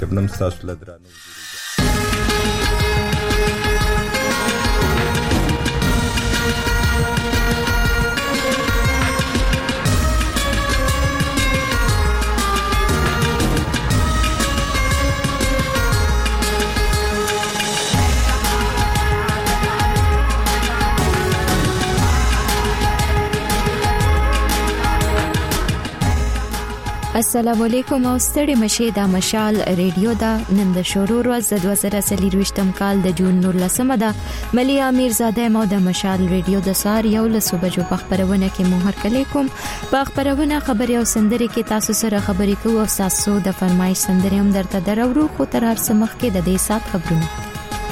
ابنم تاسو له درانه السلام علیکم او ستړي مشه د مشال ریډیو دا نن د شروع ورځ 2023 کال د جون 19 ده ملي امیر زاده مو د مشال ریډیو د سار یو له صبح جو خبرونه کې مو هر کله کوم په خبرونه خبري او سندري کې تاسو سره خبري کوو او تاسو د فرمایش سندري هم درته درو خو تر هر څه مخکې د دې سات خبرونه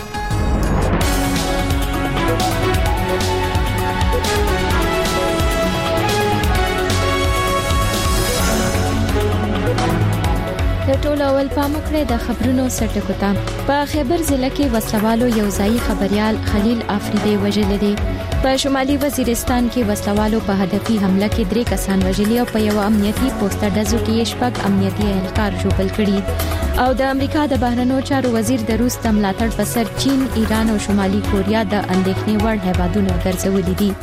ټول اول پامکړه د خبرونو سرټکو ته په خیبر ضلع کې وسلوالو یو ځای خبريال خلیل افریدی وژل دي په شمالي وزیرستان کې وسلوالو په هدفي حمله کې 3 کسان وژلي او په یو امنیتي پوسټ ډزو کې شپږ امنیتي اهلکار ژوبل کړي او د امریکا د بهرنیو چارو وزیر د روس د ملاتړ په سر چین، ایران او شمالي کوریا د اندېښنې وړ هیوادونو ګرځولي دي.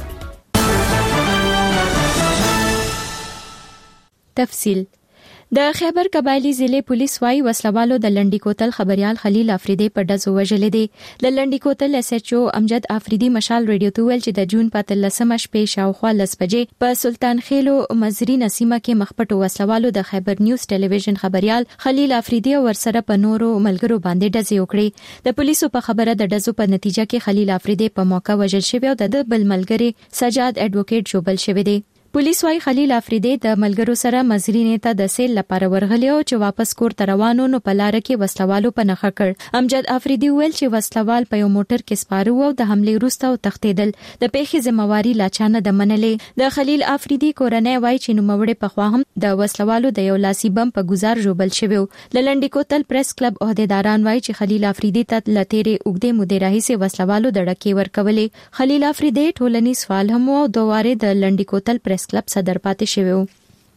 تفصیل د خیبر قبایلی ضلع پولیس وايي وسلوالو د لنډی کوتل خبريال خلیل افریدی په ډزو وژل دي. د لنډی کوتل اس ایچ او امجد افریدی مشال ریډیو ته ویل چې د جون په 13 شپې شاوخوا 10 بجې په سلطان خیلو مزری نسیمه کې مخپټو وسلوالو د خیبر نیوز ټلویزیون خبريال خلیل افریدی ورسره په نورو ملګرو باندې ډزې وکړې. د پولیسو په خبره د ډزو په نتیجه کې خلیل افریدی په موقع وژل شوی او د بل ملګری سجاد اډوکیټ جوبل شوی دی. پولیس وايي خلیل افریدی د ملګرو سره مزری نیته د سیل لپاره ورغلی او چې واپس کور ته روانو نو په لار کې وسلوالو په نخښه کړ. امجد افریدی ویل چې وسلوال په یو موټر کې سپاره وو او د حمله وروسته او تښتیدل. د پیښې ذمہواری لاچانه د منلې. د خلیل افریدی کورنۍ وايي چې نوموړی په خوا هم د وسلوالو د یو لاسي بم په گزار جوبل شوی. لنډی کوتل پریس کلب عہدیداران وايي چې خلیل افریدی ته لتیرې اوګدې مودې راهیسې وسلوالو د ډکې ورکولې. خلیل افریدی ټولنیز فعال هم او دواره د لنډی کوتل پریس کلب صدر پاتې شوی و.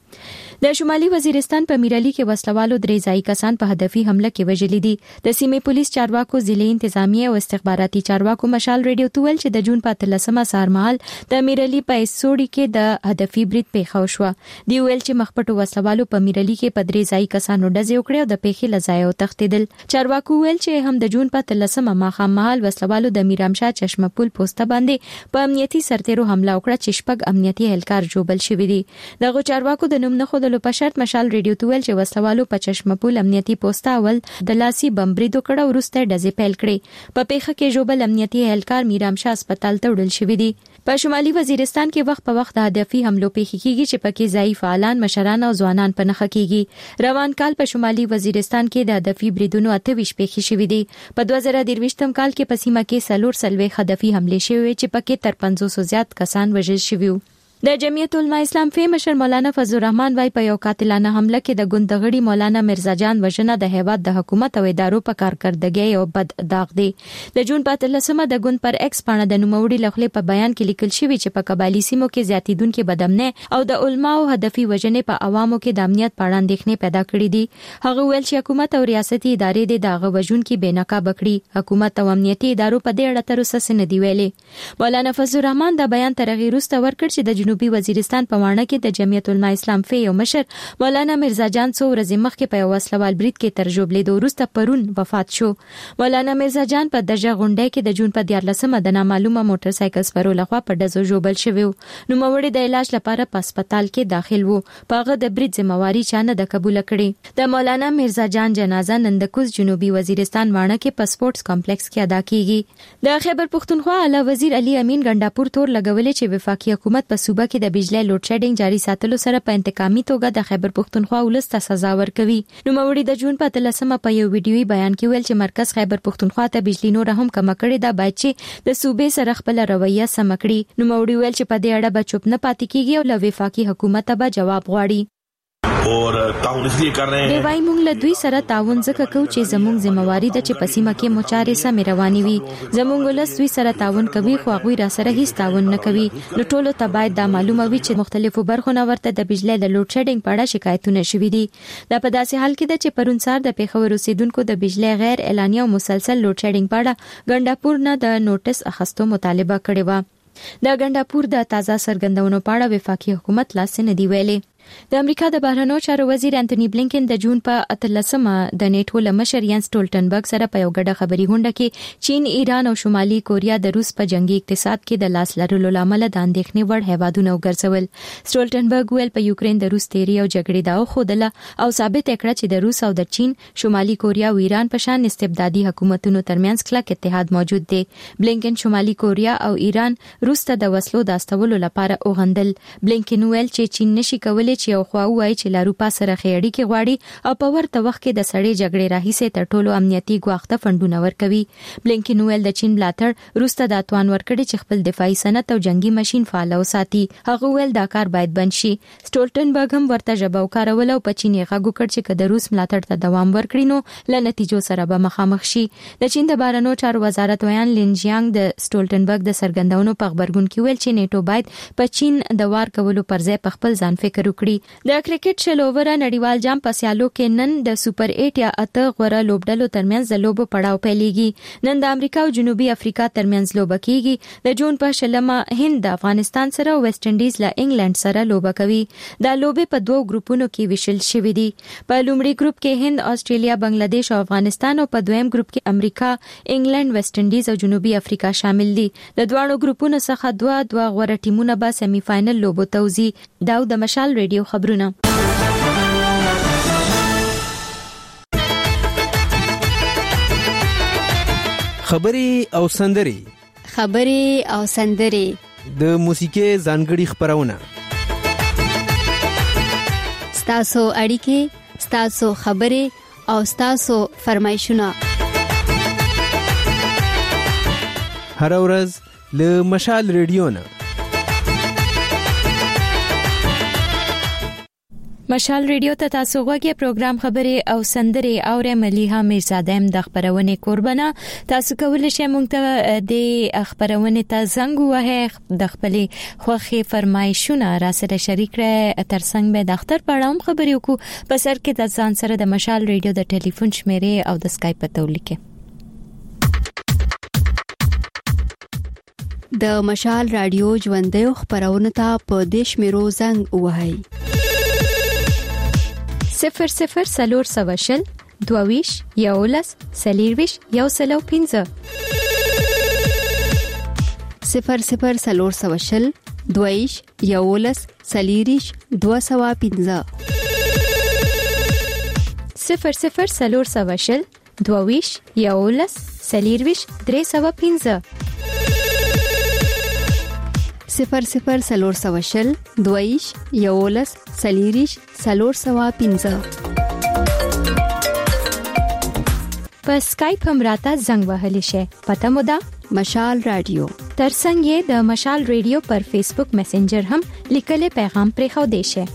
د شمالي وزیرستان په میرالي کې وسلوالو 3 ځای کسان په هدفي حمله کې وژلي دي. د سیمې پولیس چارواکو ضلع انتظامیه او استخباراتي چارواکو مشال ریډیو ته ویل چې د جون په 13 سهار مهال د میرالي په سوړی کې د هدفي برید پیښ شو. دی ویل چې مخپټو وسلوالو په میرالي کې په 3 ځای کسانو ډزې وکړې او د پیښې لځای او تښتیدل. چارواکو ویل چې هم د جون په 13 ماښام مهال وسلوالو د میرامشاه چشمه پل پوسټ باندې په امنیتي سرتیرو حمله وکړه چې شپږ امنیتي اهلکار جوبل شوی دي. دغه چارواکو د نوم نه خو په شرط مشال ریډیو ته ویل چې وسلوالو په چشمه پل امنیتي پوسټ اول د لاسي بم بریدو کړه ورسته ډزې پیل کړې. په پیښه کې جوبل امنیتي اهلکار میرامشاه هسپتال ته وړل شوی دی. په شمالي وزیرستان کې وخت په وخت د هدفي حملو پیښې کیږي چې پکې ځای فعالان، مشران او ځوانان په نخښه کیږي. روان کال په شمالي وزیرستان کې د هدفي بریدونو 28 پیښې شوې دي. په 2023 کال کې په سیمه کې 4 هدفي حملې شوې چې پکې تر 500 زیات کسان وژل شوي. د جمعیت العلماء اسلام فی مشر مولانا فضل الرحمن وايي په یو قاتلانه حمله کې د ګوندغړي مولانا مرزا جان وژنه د هیواد د حکومت او ادارو په کارکردګۍ او بد داغ دی. د جون په 13 د ګوند پر ایکس باندې د نوموړي لخوا په بیان کې لیکل شوی چې په قبایلی سیمو کې زیاتیدونکو بدامنۍ او د علماو هدفي وژنې په عوامو کې د امنیت په اړه اندېښنې پیدا کړې دي. هغه ویل چې حکومت او ریاستي ادارې د هغه وژونکو بېنقاب کړي. حکومت او امنیتي ادارو په دې اړه تر اوسه نه دی ویلي. مولانا فضل الرحمن دا بیان تر هغه وروسته ورکړ چې د جنوبي وزیرستان په وانه کې د جمعیت العلماء اسلام فی یو مشر مولانا مرزا جان څو ورځې مخکې په یو وسلوال برید کې تر ژوبلېدو وروسته پرون وفات شو. مولانا مرزا جان په دجه غونډه کې د جون په 14 د نامعلومه موټر سایکل سپرو لخوا په ډزو ژوبل شوی و. نوموړی د علاج لپاره په هسپتال کې داخل و. په هغه د برید ذمہواری چانه د قبول کړي. د مولانا مرزا جان جنازه نن د کوز جنوبي وزیرستان وانه کې په سپورتس کمپلیکس کې ادا کیږي. د خیبر پښتونخوا اعلی وزیر علي امین ګنڈاپور تور لګولې چې وفاقي حکومت په صوبه کې د بجلی لوډ شیډینګ جاری ساتلو سره په انتقامي توګه د خیبر پښتونخوا ولس ته سزا ورکوي. نوموړي د جون په 13 په یو ویډیوي بیان کې ویل چې مرکز خیبر پښتونخوا ته بجلی نور هم کم کړي دا باید چې د صوبې سره خپل رویه سم کړي. نوموړي ویل چې په دې اړه به چوپ نه پاتې کیږي او له وفاقي حکومت به جواب غواړي. और ताउन इसलिए कर रहे हैं دی وای مونږ له دوی سره تعاون ځکه کوو چې زموږ ذمہواری ده چې پسیمه کې مچارې سم رواني وي زموږ ولس دوی سره تعاون کوي خو هغه را سره هیڅ تعاون نه کوي نو ټولو ته باید دا معلومه وي چې مختلفو برخو نه ورته د بجلی د لوډ شیډینګ په اړه شکایتونه شوي دي دا په داسې حال کې ده چې پرون سار د پیښور اوسیدونکو د بجلی غیر اعلاني او مسلسل لوډ شیډینګ په اړه ګنداپور نه د نوټس اخستو مطالبه کړې و د ګنداپور د تازه سرګندونو په اړه وفاقي حکومت لاس نه دی ویلي د امریکا د بهرنیو چارو وزیر انټونی بلینکن د جون په 13مه د نیټو لمشر یان سټولټنبرګ سره په یو غډه خبري غونډه کې چین، ایران او شمالي کوریا د روس په جنگي اقتصاد کې د لاس لرلو لامل د اندېښنې وړ هیوادونه وګرځول. سټولټنبرګ ویل په یوکرين د روس تیری او جګړې دا خودله او ثابت کړه چې د روس او د چین، شمالي کوریا او ایران په شان استبدادي حکومتونو ترمنځ کلک اتحاد موجود دی. بلینکن شمالي کوریا او ایران روس ته د وسلو د استولو لپاره اوغندل. بلینکن ویل چې چین نشي کولای چې یو خوا وایي چې له اروپا سره خېړی کې غواړي او په ورته وخت کې د سړې جګړې راهیسه تر ټولو امنیتي ګواښته فندونه ورکوي. بلینکن ویل د چین ملاتړ روس ته د توان ورکړي چې خپل دفاعي صنعت او جنگي ماشين فعال وساتي. هغه ویل دا کار باید بند شي. سټولټنبرګ هم ورته جواب وکړول او په چین یې غږ وکړ چې د روس ملاتړ ته دوام ورکړي نو له نتیجو سره به مخامخ شي. د چین د بهرنیو چارو وزارت ویان لینجیانګ د سټولټنبرګ د سرګندونو په خبرګون کې ویل چې نیټو باید په چین د وار کولو پر ځای په خپل ځان فکر وکړي. د کرکټ شل اوور نړیوال جام په سیالو کې نن د سوپر 8 یا 8 غوړه لوبډلو ترمنځ د لوبو پړاو پیلېږي. نن د امریکا او جنوبي افریقا ترمنځ لوبه کیږي. د جون په شلمه هند د افغانستان سره او ویسټ انډیز له انګلند سره لوبه کوي. دا لوبې په دوه ګروپونو کې ویشل شوې دي. په لومړي ګروپ کې هند، استرالیا، بنگلاديش او افغانستان او په دویم ګروپ کې امریکا، انګلند، ویسټ انډیز او جنوبي افریقا شامل دي. د دواړو ګروپونو څخه دوه غوړه ټیمونه به سیمي فائنل لوبو ته وځي. دا د مشال ریډیو خبرونه. خبري او سندري د موسیقي ځانګړي خبرونه ستاسو اړیکې، ستاسو خبري او ستاسو فرمایشونه هر ورځ له مشال ریډیو نه. مشال ریډیو ته تاسو غوږی پروګرام خبري او سندري او مليها میرزادم د خبرونه قربانه. تاسو کولای شئ مونږ ته د خبرونه ته زنګ ووهئ، د خپل خوخي فرمایشونه را سره شریک کړئ. ترڅنګ به د اختر پړاوم خبري وکړو. په سر کې د ځان سره د مشال ریډیو د ټلیفون شمیرې او د اسکایپ پته ولیکئ. د مشال رادیو ژوندۍ خبرونه ته په دیش میرو زنګ ووهئ. 00 سلور سواشل دوویش یولس سلیرویش یوسلو 15 00 سلور سواشل دوویش یولس سلیریش 215 00 سلور سواشل دوویش یولس سلیرویش 315 00 سلور سواشل دویش یولس سلیریش 315 په اسکایپ هم راته زنګ وهلی شي. پته مو ده مشال رادیو. ترڅنګ یې د مشال ریډیو پر فیسبوک میسنجر هم لیکلي پیغام پرې خو دی شي.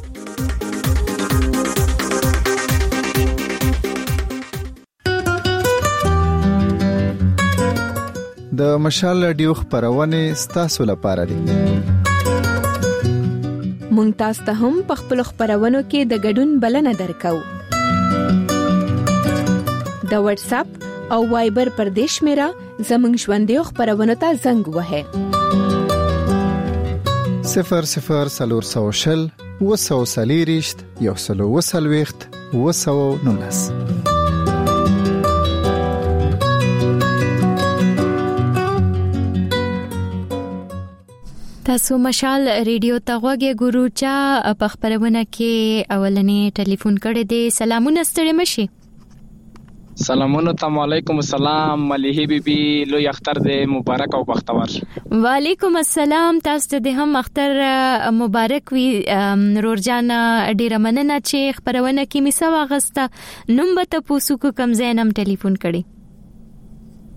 د مشال رادیو خبرونه ستاسو لپاره دي. مونږ تاسو ته هم په خپل خبرونو کې د ګډون بلنه درکو. د واتس اپ او وایبر پر دیش میرا زمنګ ژوندۍ خبرونه ته زنګ وهئ. 00 سلور سواشل وسو سلیریشت یوسلو وسلويخت وسو نونس. تاسو مشال ریډیو ته غوږی ګورو چې په خبرونه کې اولنې ټلیفون کړی دی. سلامونه ستړي مشي. سلامونه تم علیکم السلام مليحي بیبي لوی اختر دې مبارک او بختور. وعلیکم السلام. تاسو ته هم اختر مبارک وي. رورجان ډیره مننه چې خبرونه کې می سوا غسته نوم به ته پوسو کو کم زینم ټلیفون کړي.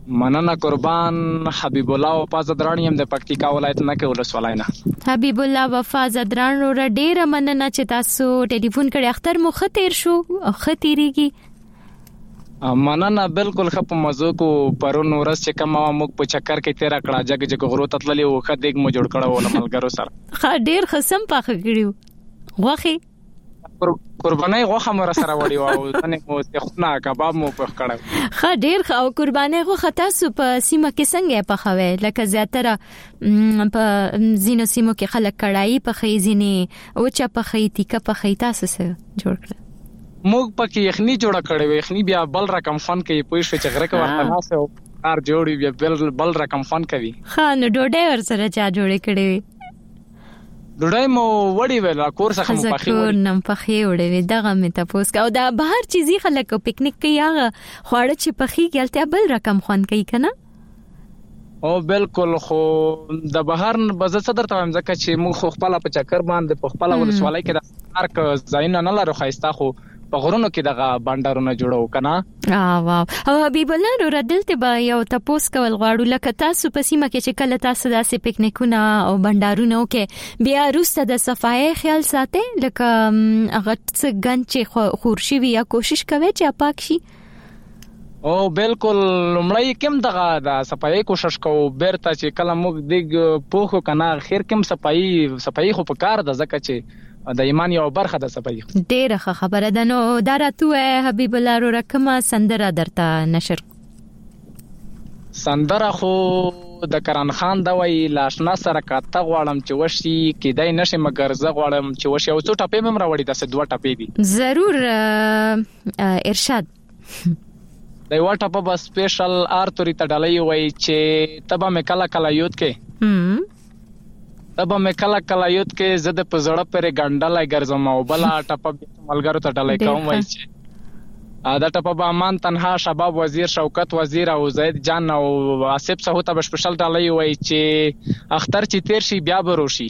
مننه قربان. حبیب الله وفا زدران یم د پکتیکا ولایت نکې ولسوالۍ نه. حبیب الله وفا زدران رو ډیره مننه چې تاسو ټلیفون کړی. اختر مو خطر شو او خطرېږي. مننه بالکل خپ مزو کو پرون ورځ چې کوم موږ په چکر کې تیر کړه جګ غرو تتللی او خدیګ مو جوړ کړه ول ملګرو سره. خا ډیر خصم پاخه کړیو غوخه قربانای غوخه مر سره وړي او ځنه مو څخنا کباب مو پخ کړه. خا ډیر خو قربانای غوخه تاسو په سیمه کې څنګه پخوي؟ لکه زیاتره په زینو سیمو کې خلک کړای په خېزینه او چا په خېتی کا په خېتا سره جوړ کړ. موږ پکې یخني جوړه کړې وې. یخني بیا بل رقم فن کې پوښ چې غره کې ورته ناسه کار جوړي بیا بل رقم فن کوي. خان ډوډۍ ور سره چا جوړې کړې وي؟ ډوډۍ مو وړي ویل کور څخه مو پخې وړي. نم پخې وړي وي دغه مې تاسو کا او دا بهر چیزي خلک پکنیک کوي هغه خواړه چې پخې کېلته بل رقم خوان کوي کنه. او بالکل خو د بهر بزه صدر ته ځکه چې موږ خپل په چکر باندې په خپل ولسوالۍ کې د پارک ځایونه نه لرو خایسته خو په غرونو کې دغه بانډارونه جوړو کنه. واو. او حبیب الله رو ردلته به یو تاسو کول غواړو لکه تاسو په سیمه کې چې کله تاسو داسې پکنیکونه او بانډارونه وکې بیا روسته د صفای خیال ساتي لکه هغه څه ګن چې خورشي وي یا کوشش کوي چې پاک شي. او بالکل لمړی کوم دغه د صفای کوشش کوو بیرته چې کله موږ دغه پوخو کنه خیر کوم صفای خو په کار د زکه چې د ایمان یو برخه د صفای. ډیره خبره ده. نو دا راتوه حبیب الله رو رقمه سندره درته نشر. سندره خو د کران خان دا وی لاشنا سره کاته غواړم چې وشي کېدای نشي مګر زه غواړم چې وشي او څو ټپې مم راوړي د دوه ټپې دي. ضرور ارشاد. د یو ټپه په سپیشل ارتوري ته ډالۍ وای چې تبه مې کله کله یود کې تبه مې کله کله یود کې زه د پزړه پر ګنډلای ګرځم او بل ټپه ملګرو ته ډالۍ کوم وای چې دا ټپه به امان تنها شباب وزیر شوکت وزیر او زید جان او آصف صاحب ته سپیشل ډالۍ وای چې اختر چې تیر شي بیا بروشي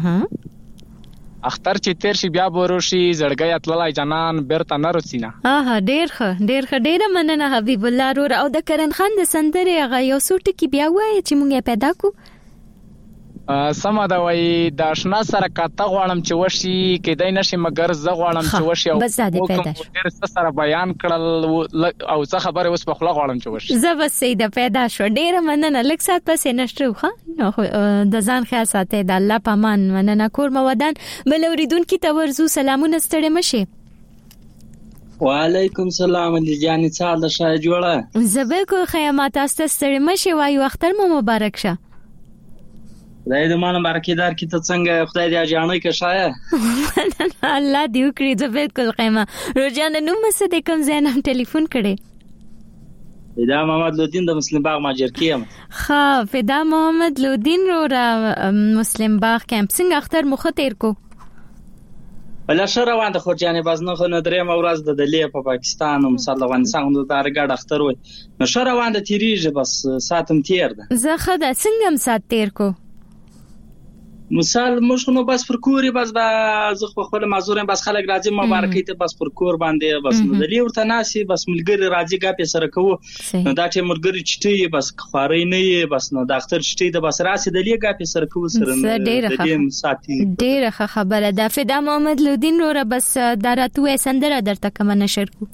اختر چې تیر شي بیا بروشي زړګي اتلای جنان بیرته نرسینا. ډیر مننه حبیب الله رو. او د کرن خان د سندره هغه یو څوټ کې بیا وای چې مونږه پیدا کو سما دا وای د آشنا سره کاته غواړم چې وشي کېدای نشي مګر زه غواړم چې وشي او ډېر سره بیان کړل او څه خبره اوس په خلا غواړم چې وشي. زه بس سیده پیدا شو. ډېر مننه. لکه سات پسې نشټو ښه د ځان خیال ساتي. د الله پامان مننه. کور مودان بل اوریدونکو ته ورزو سلامونه ستړي مشه. وعلیکم السلام علي جان څه د شای جوړه زبر کو خیامات است ستړي مشه. وایو اختر مو مبارک شه. خدای دې مانه برکتدار کی ته څنګه خدای دې اجانې کې شایا الله دې وکړي. زه بالکل قیمه روزانه نو مسه د کوم زینم ټلیفون کړي. فدا محمد لودین د مسلم باغ ماجر کیم. ها فدا محمد لودین رو را مسلم باغ کیمپ څنګه اختر مخ تیر کو بل شهر روان د خورجانې بازنه خو نه درې مورز د دلې په پاکستان او مثال افغانستان د تارګړ اختر وي نو شهر روان د تیریږي بس ساتم تیر ده. زه خدا څنګه هم سات تیر کو مثال مش نو بس پر کوري بس با زه خپل معذورم بس خلک راځي مبارکي ته بس پر کور باندې بس د لې ورته ناسي بس ملګری راځي غاپې سره کوو نو دا چې ملګری چټي بس خاري نه بس نو د اختر چټي د بس راسي د لې غاپې سره کوو سره د دې ساتي. ډېر خبره ده. فدا محمد لودین رو بس دراتو سندره درته کوم نشر کو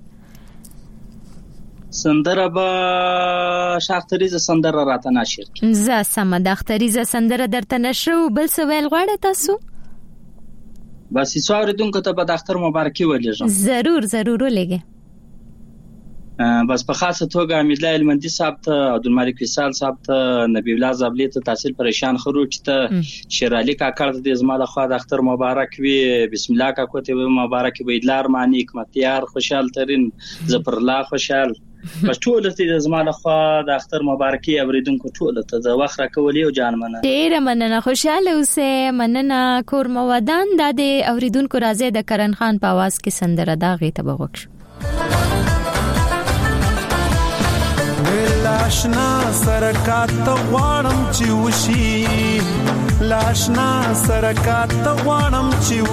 سندره با شاختریزه سندره راته نشر کی. زه سم د اختریزه سندره درته نشر بل څه ویل غواړی تاسو؟ بس یې اوریدونکو ته به د اختر مبارکي ولېږم. ضرور ولېږه. بس په خاصه توګه امیدالله المندي صاحب ته عبدالمالک وصال صاحب ته نبی الله زابلی ته تحصیل پریشان خروج ته شیر علي کاکړ ته زما د خوا د اختر مبارک وي. بسم الله کاکو ته مبارک وي. دلار معنی حکمتیار خوشحال ترين ظفر الله خوشحال بس ټول ته زما د خوا د اختر مبارکي اوریدونکو ټول ته د وخت راکولې او جان مننه. ډېر مننه. خوشاله اوسه. مننه. کور مودان د اوریدونکو راځي د کرن خان په आवाज کې سندره دا غي ته بغوښ لاشنا سرکات غواړم چې وشي لاشنا سرکات غواړم چې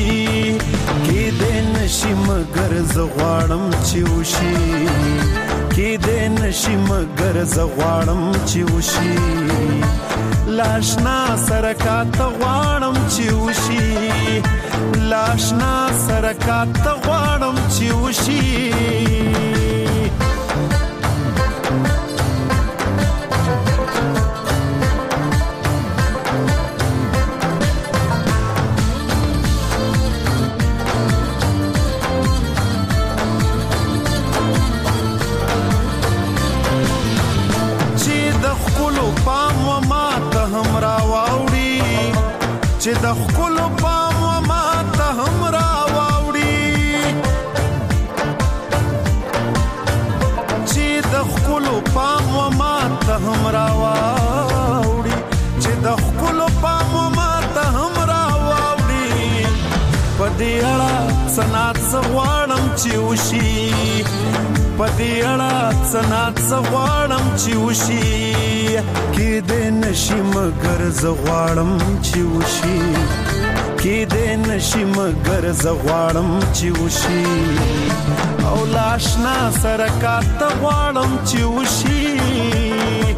وشي کې دې نشي مگر ز غواړم چې وشي کې دې نشي مگر زغواړم چې وشي لاشنا سرکات غواړم چې وشي لاشنا سرکات غواړم چې وشي چې د خپل پام و ما ته هم را واوړي چې د خپل پام و ما ته هم را واوړي چې د خپل پام و ما ته هم را واوړي په دې اړه سنات زغواړم چې وشي په دې اړه سنات زغواړم چې وشي کې دې نشي مگر زغواړم چې وشي کې دې نشي مگر زغواړم چې وشي او لاشنا سرکات غواړم چې وشي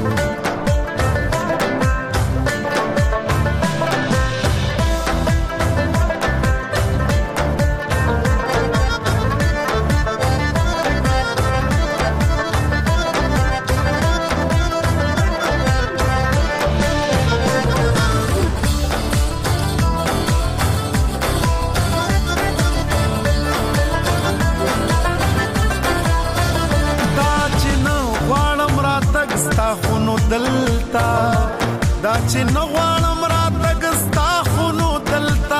دلتا دا چې نو غواړم راتګ ستا خونو دلتا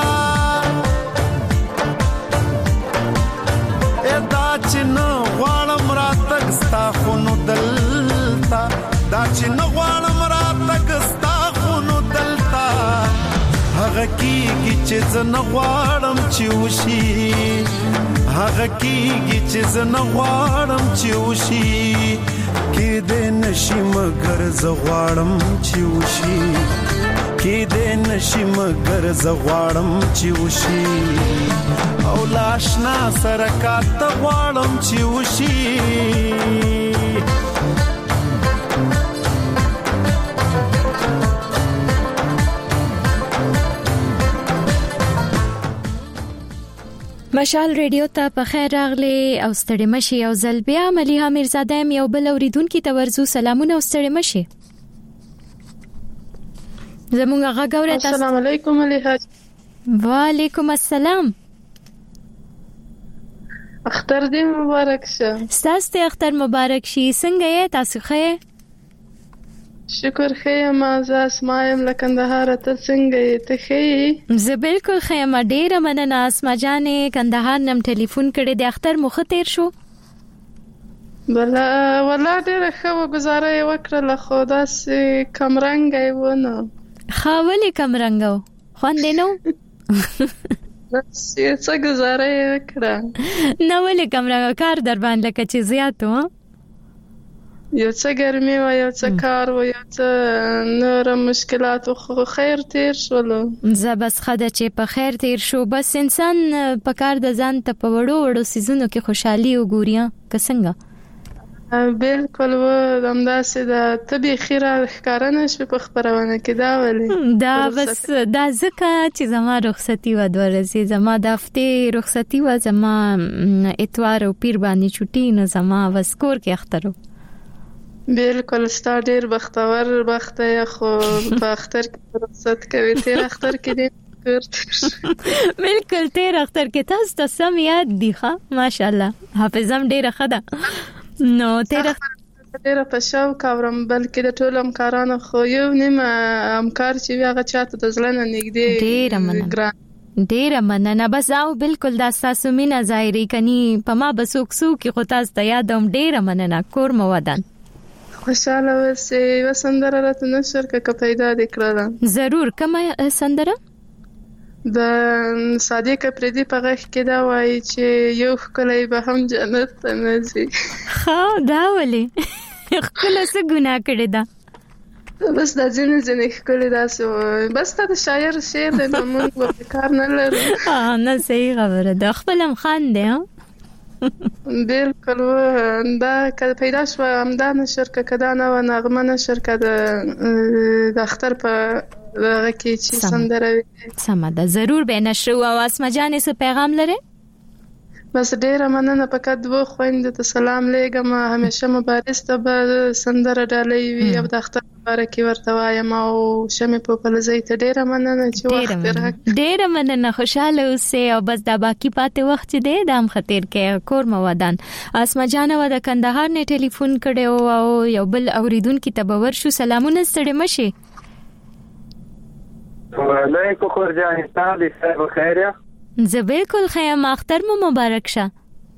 دا چې نو غواړم راتګ ستا خونو دلتا دا چې نو غواړم راتګ ستا خونو دلتا هغه کیږي چې زنه غواړم چې وشي هغه کیږي چې زنه غواړم چې وشي کې دې نشي مگر زغواړم چې وشي کې دې نشي مگر زغواړم چې وشي او لاشنا سرکات غواړم چې وشي مشال ریډیو ته په خیر راغلی او ستړي مشي او زلبیا مليها میرزاده م یو بل اوریدونکو ته ورزو سلامونه او ستړي مشي زمونږ غږ اورئ تاسو السلام علیکم مليها وعلیکم السلام اختر دې مبارک شه ستاسو ته اختر مبارک شي څنګه یې تاسو ښه شکر خیم از اسمایم لکندهار ته څنګه یې ته ښه زه بالکل خیم ډیره مننه اسما جانې کندهار نم ټلیفون کړی د اختر مخ تیر شو بلا ولا ډیره ښه گزاره یې وکړه خو داسې کمرنګ ونه خاولې کمرنګو خوند نو څه گزاره یې وکړه نو ولې کمرنګ کار در باندې لکه چې زیاتو یو څه ګرمي و یو څه کار و یو څه نور مشکلات خو خیر تیر شولو زه بس خدای چې په خیر تیر شو بس انسان په کار د ځان ته په وړو وړو سيزونو کې خوشحالي وګوري که څنګه بالکل و همداسې د طبي خیره ښکارا نشي په خبرونه کې دا ولې دا بس دا ځکه چې زما رخصتي و د ورځې زما د هفته رخصتي و زما اتوار او پیر باندې چټي نه زما وسکور کې اخترو بالکل ستا ډیر بختور بخت یې خو په اختر کې رخصت کوي تیر اختر کې دې بالکل تیر اختر کې تاسو ته سم یاد دی ښه ماشاءالله حافظم ډیره خده نو تیر ډیره په شاو کاورم بلکې د ټولو همکارانو خو یو نیمه همکار چې هغه چاته د ځلنه نږدې ډیره مننه ډیره مننه بس او بالکل دا تاسو مینا ظاهري کني په ما بسوک سو کې خو تاسو ته یادوم ډیره مننه کور مو ودان خوشاله اوسې وسندره راته نشر که پیدا دې کړله ضرور کومه سندره د صادق پردي په غږ کې دا وایي چې یو ښکلی به هم جنت ته نه ځي ښه دا ولې ښکله څه ګناه کړې ده بس دا ځینې ښکلي داسې بس دا د شاعر شعر دی نو موږ به کار نه لرو نه صحیح خبره ده خپل هم خان دی بالکل دا کله پیدا شو همدا نشر کدا نه و نغمه نشر کدا د اختر په هغه کې چې سندره سم ده ضرور به نشر او اسمه جان څه پیغام لري بس ډیره مننه فقط دوه خويندو ته سلام لېږم همیشه مبارز ته به سندره ډالۍ وي او د اختر مبارکي ورته وایم او شمه په پلزۍ ته ډیره مننه چې وخت راکړ ډیره مننه خوشاله اوسې او بس دا باقی پاتې وخت چې دی دام خطر کې کور موادان اسمه جان و د کندهار نه ټلیفون کړو او یو بل اوریدونکو ته باور شو سلامونه ستړي مشي وعلیکم خورجان تاسو ښه بخیر زه بالکل خیم اختر مو مبارک شه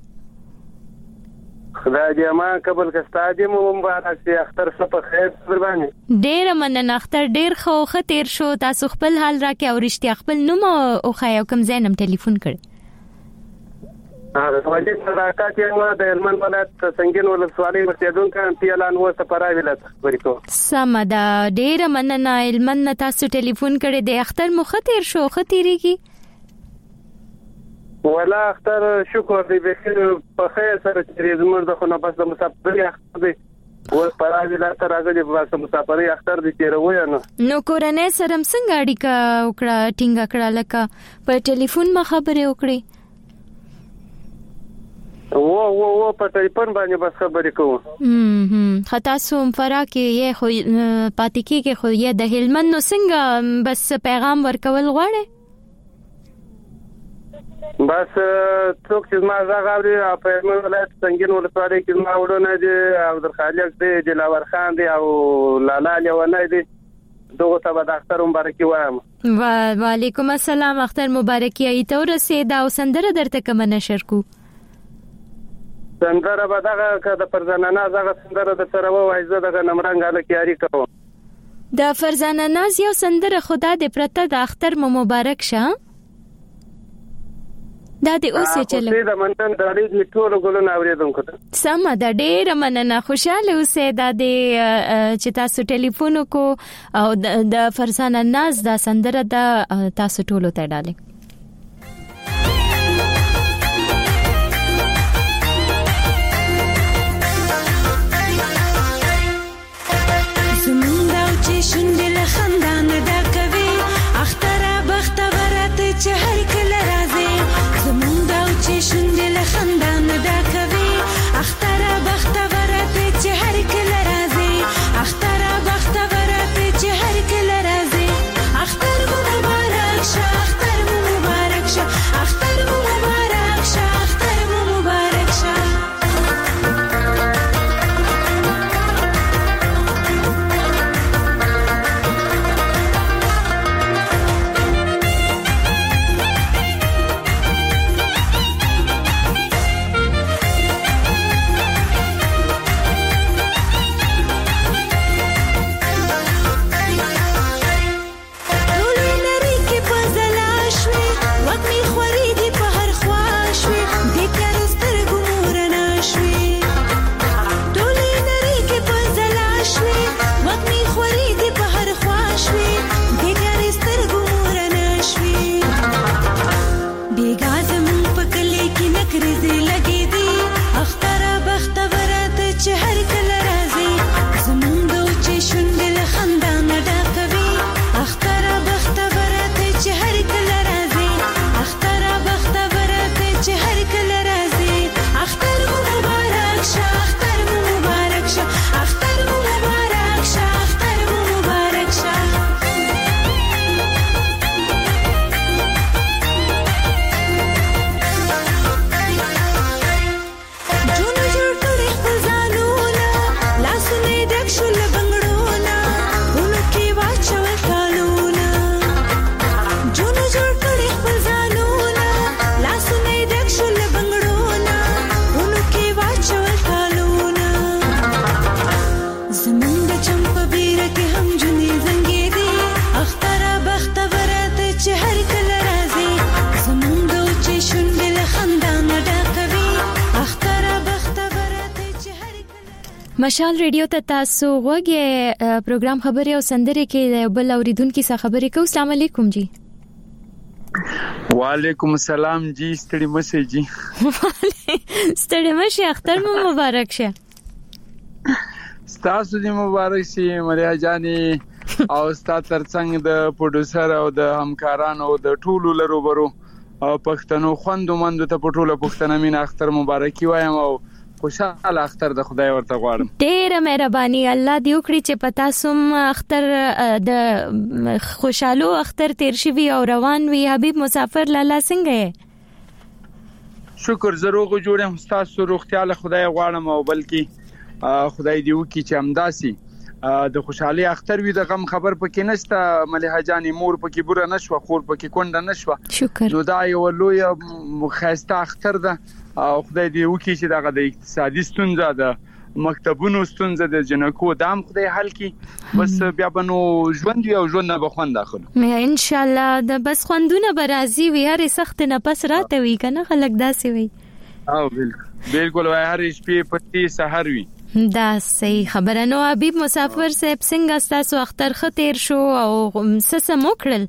خدای دې ما قبل کستا دې مو مبارک شي اختر څه په خیر قرباني ډیر مننه اختر ډیر خو خطر شو تاسو خپل حال راکې او رښتیا خپل نوم او خیا کوم زینم ټلیفون کړ وجه صداقت یې د هلمند ولایت سنگین ولسوالۍ ورتېدونکو پیلان و سفرای ولایت ورکو سمدا ډیر مننه هلمند تاسو ټلیفون کړی د اختر مو خطر شو خطرېږي ولا اختر شکر دې به په خیر سره چې زموږ د خو نه بس د مسافرۍ اختر دی و پرایي لا تر راغلي په مسافرۍ اختر دي تیروي نو کورنۍ سره څنګه اړیکه وکړه ټینګه کړه لکه په ټلیفون ما خبرې وکړې و په ټلیفون باندې بس خبرې کوم خطا سوم فراکه یې خو پاتې کېږي خو یې د هلمند نو څنګه بس پیغام ورکول غواړي بس څوک چې ما زغاوري په هلمند ولایت سنگین ولسوالۍ کې ما ورونه دي عبدالخالق دی دلاور خان دی او لالا لیونه دی دغه ته د اختر مبارکي وایم وعلیکم السلام اختر مبارکي ایته ورسېدا او سندره درته کوم نشر کو سندره به دغه د فرزانه زغه سندره د سره وایزه دغه نمرنګاله کیاري کوم د فرزانه ناز یو سندره خدا دې پرته د اختر مو مبارک شه دا دې اوسې چلو دا مننه د دې ټول ګلونه اوریدونکو ته سم دا ډېر مننه خوشاله اوسې دا دې چې تاسو ټلیفون کو او د فرزانه ناز دا سندره دا تاسو ټولو ته ډالې زمونږ او چې شونډې له خندا نه ډکوي اختره بختوره ته چې هر کله راځي زمونږ او چې شونډې له خندا نه ډکوي اختره بختوره ته چې هر کله راځي اختره بختوره ته چې هر کله راځي اختر مو مبارک شه اختر مو مبارک شه اختر مو مبارک شه اختر مو مبارک شه مشال ریډیو ته تاسو غوږی پروګرام خبري او سندري کې بل اوریدونکو سره خبرې کوو. السلام علیکم جی. وعلیکم السلام جی. ستړي مشه جی. ستړي مشه. اختر مو مبارک شه. ستاسو دې مبارک شي مریا جانې او ستاسو ترڅنګ د پروډوسر او د همکارانو او د ټولو لروبرو پښتنو خوندو مندو ته په ټوله پښتنه مين اختر مبارکي وایم او خوشاله اختر د خدای ورته غواړم. ډېر مهرباني. الله دې وکړي چې پتا سم اختر د خوشاله اختر تیر شي او روان وي. حبیب مسافر لالا څنګه یې؟ شکر زروغ جوړم. تاسو روغتیا له خدای غواړم او بلکې خدای دې وکړي چې امداسي د خوشحالي اختر وي. د غم خبر پکې نشته. مليحه جانې مور پکې بوره نشوه، خور پکې کونډه نشوه. شکر. نو دا یو لوی مخاسته اختر ده او خدای دې وکړي چې دغه د اقتصادي ستونزه ده، مکتبونو ستونزه د جنکو دام خدای حل کړي. بس بیا بنو ژوند یو ژوند نه بخوند داخلو ان شاء الله. د بس خوندونه برازي وي، هر سخت نه پس راته وي کنه خلک داسې وي. او بالکل وای هر شپې پتی سحر وي. دا صحیح خبره. نو حبیب مسافر صاحب څنګه تاسو اختر خطر شو او سس موکړل؟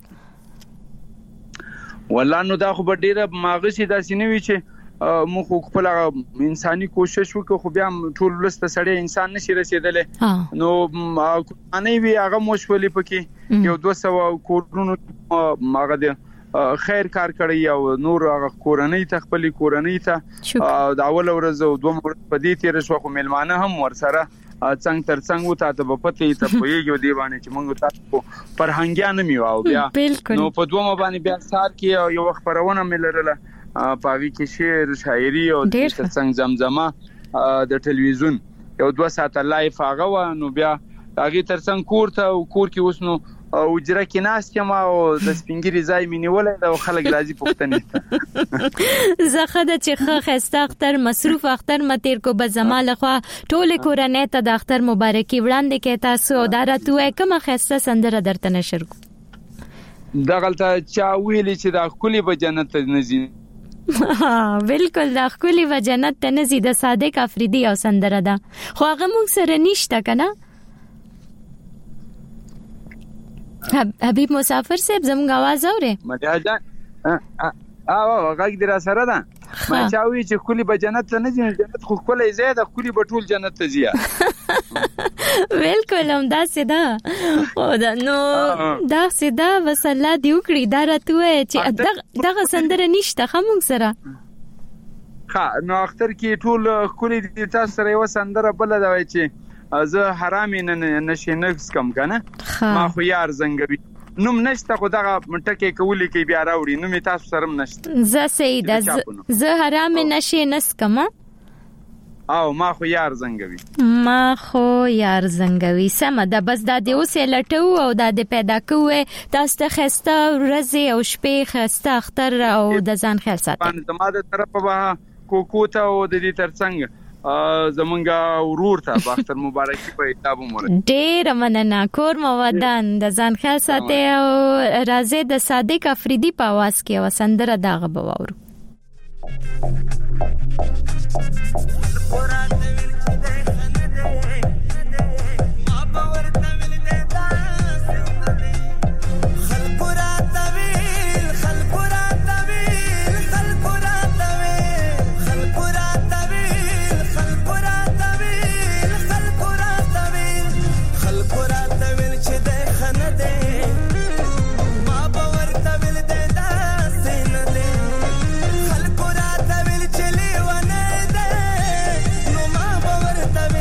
والله نو دا خو ډیره ماغشي داسې نه وی چې مخ خپل انساني کوشش وکړو، خو بیا ټول لسته سړی انسان نشي رسیدلې. نو قرباني وی هغه موشولې پکې یو 200 کورونو ماغه د خیر کار کړی او نور هغه کورنۍ ته خپل کورنۍ ته د اول ورځ او دوه ورځې په دې تیر شو، خو ملمانه هم ورسره څنګه تر څنګه وته ته په پته ته پویږي دی باندې چې موږ تاسو فرهنګیان میو او بیا نو په دوه باندې بیا سار کې یو خبرونه ملرله پاوی کې شعر شاعري او د څنګه زمزمه د ټلویزیون یو 2 ساعته لایف هغه و. نو بیا هغه تر څنګه کور کې وسنو او جره کې ناس کما او د سپینګری ځای مینولې دا خلک راځي پښتنې زخه د چخه خسته اختر مصروف اختر متیر کو بزماله خو ټول کورنۍ ته د اختر مبارکي وړاندې کې تاسو دا راتوې کوم خسته سندره درته نشر کو دا غلطه چا ویلې چې دا خولي به جنت ته نزي. بالکل دا خولي به جنت ته نزي د صادق افریدي او سندره ده خو هغه موږ سره نشته کنه. حبیب مسافر صاحب زموږ आवाज اوري؟ مدیحه جان غږ دې را سره ده. ما چاوي چې خولي به جنت ته نه ځي، جنت خو کله زیاده خولي به ټول جنت ته ځي. بالکل هم دا سیده او دا نو دا سیده وسله دی وکړي دا راتوي چې دغه سندره نشته خمون سره. ها نو اختر کې ټول خولي دې تاسو سره یو سندره بل دا وای چې زه حرام نه شینکس کم کنه ما خو یار زنګوي نوم نشته خو دغه منټکه کولی کې بیا راوړي نوم تاسو سره نشته. زه سیده زه حرام نه شینس کم او ما خو یار زنګوي سم ده. بس دا دی اوس لټو او دا د پیدا کوې تاسو ته خسته ورځې او شپې خسته اختر او د ځان خیال ساتئ. زما د طرفه به کوکو ته او د دې ترڅنګ زمونږه ورور ته باختر مبارکي په کتاب مور. ډېر مننه. کور مو ودان د ځان خیال ساتئ او راځي د صادق افریدي په आवाज کې وسندره داغه بواورو. خلق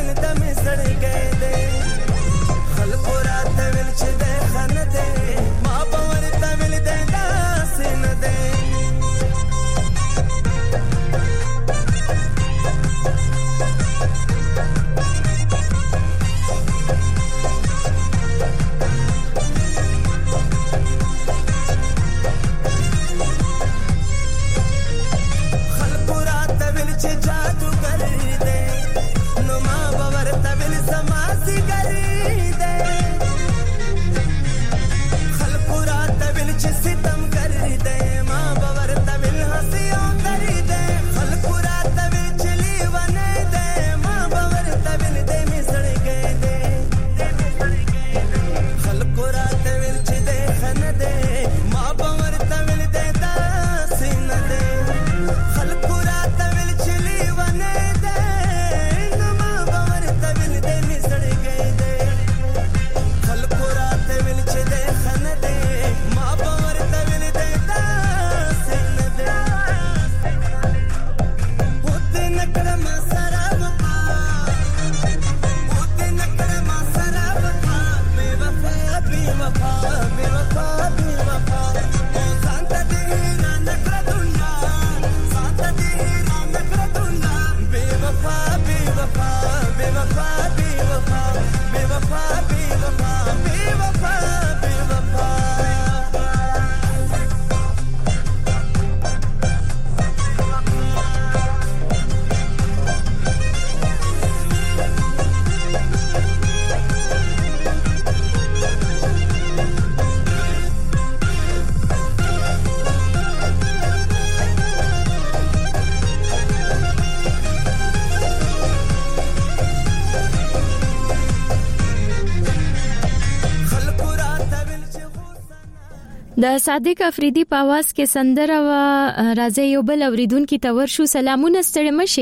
د صادق افریدي په आवाज کې سندره و راځي یو بل اوریدونکو ته ورشو. سلامونه ستړي مشه.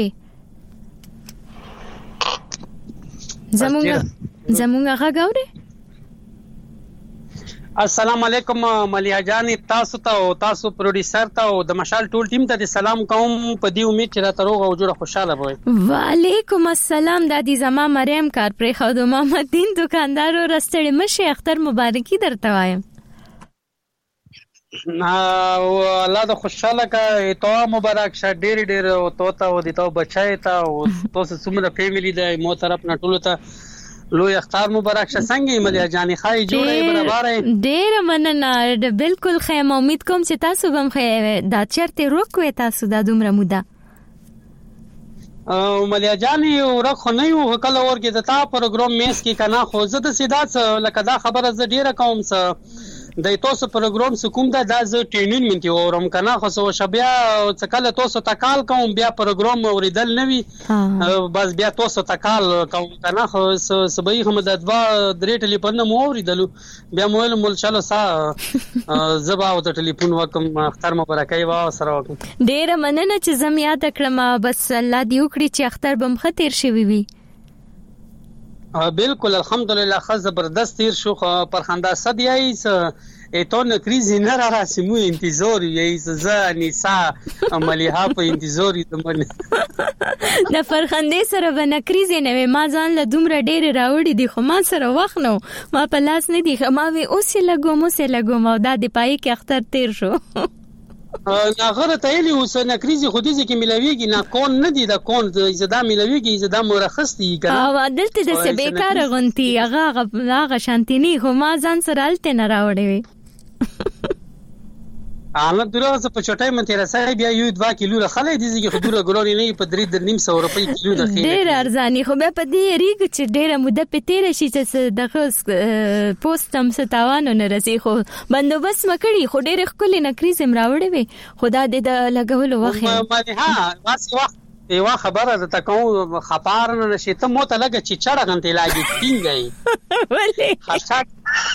زمونږه غاوري. السلام علیکم ملیا جان، تاسو ته او تاسو پروډوسر ته او د مشال ټول ټیم ته سلام کوم په دې امید چې راته روغ او جوړه خوشاله وي. وعلیکم السلام. د دې زما مریم کار پر خود محمد دین دکاندار او رستړې مشه اختر مبارکي درته وایم. او الله د خوشاله کا تو مبارک شه ډېر ډېر او تو ته او د تو بچای ته او تاسو څومره فیملی د مو طرف نه ټول ته لوی اختر مبارک شه. څنګه ملیا جانې خای جوړه برابر ډېر مننه. بالکل خیم. امید کوم چې تاسو هم خې دا چرته روکوي تاسو د دومره موده. ملیا جانې ورخ نه یو کله ورګه د تا پروګرام میس کې کنه خو زه د سیدات لکه دا خبره ز ډیره کوم څه د تاسو پروګرام سکوم دا د ټینین منتی اورم کنه خو سو شبیا څکل تاسو تکال کوم بیا پروګرام اوریدل نوي بس بیا تاسو تکال کوم کنه خو سبي هم د دوا درې ټلیفون مو اوریدل بیا مول چلو سا زبا او ټلیفون وکم اختر مبارکي وا سره وکم. ډیر مننه چې زم یاد کړم. بس الله دې وکړي چې اختر بم خطر شوي وي. بالکل الحمدلله خ زبردست تیر شو پر خندا صد یایس اتو نکریز نه را راسمو انتظار یایس ز نساء عملیها په انتظار دمن د فرخندې سره به نکریز نه ما ځان له دومره ډېر راوړي دي خو ما سره وخت نو ما په لاس نه دي ما وی اوس لګوم او دا د پای کې اختر تیر شو. ناغره تایلی اوس نکریزي خودیزه کې ملويږي نه کون نه دي دا کون زدا ملويږي زدا مرخص دي کنه او دلته د سبیکار غونتی هغه شانتینی خو ما ځان سره الته نه راوړې وي. انا دروازه په چټای مته رسای بیا یو 2 کیلو خلې دي چې خودره ګلوري نه په 3.5 روپۍ کیلو د خیر ډېر ارزاني خو به په دې ریګ چې ډېر موده په تیر شي چې دغه پوسټم ستاوانو نه رسي خو بندوبست مکړي خو ډېر خلې نکریز مراوړې وي خدا دې د لګولو وخت ها واسي وخت یو خبره د تکو خبر نه نشي ته مو ته لګ چې چړه غنته لاګي ټینګي ولې خاصه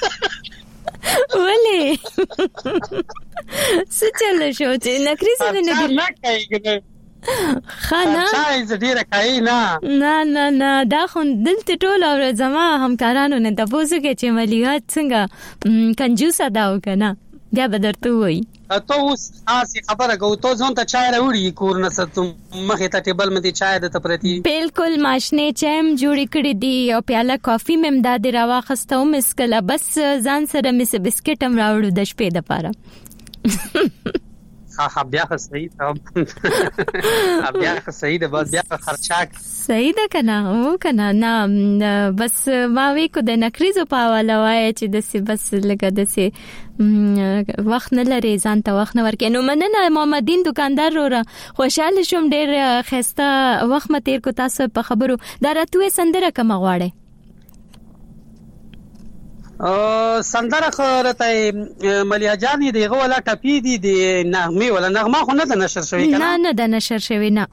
ولې سچل شو چې نکریز نه دی خانا چای زډیره کای نه دا خو دلته ټول او زما همکارانو نه تاسو کې چې مليات څنګه کنجوسه دا وکنه بیا بدرته وای ته اوس خاصه خبره کو ته ځون ته چای راوړي کور نه ستم مخه ته ټیبل مې چای د تپرتی بالکل ماشنه چایم جوړی کړی دی او پیاله کافی مم داد راواخستو مسکله بس ځان سره مس بسکټ هم راوړو د شپې د پاره. ها بیا صحیح بیا صحیح ده بس بیا خرچاک صحیح ده کنه او کنه نه بس ما وی کو د نکریزو په حواله وای چې د سی بس لګه د سی وخت نه لري ځان ته وخت نه ورکې. نو مننه محمد دین دکاندار وره خوشاله شوم ډېر خسته وخت متیر کو تاسو په خبرو دا راتوې سندره کوم غواړي سندره خورته ملیا جان دیغه ولا ټپی دي د نغمه ولا نغمه خو نه د نشر شوی کنه نه د نشر شوی نه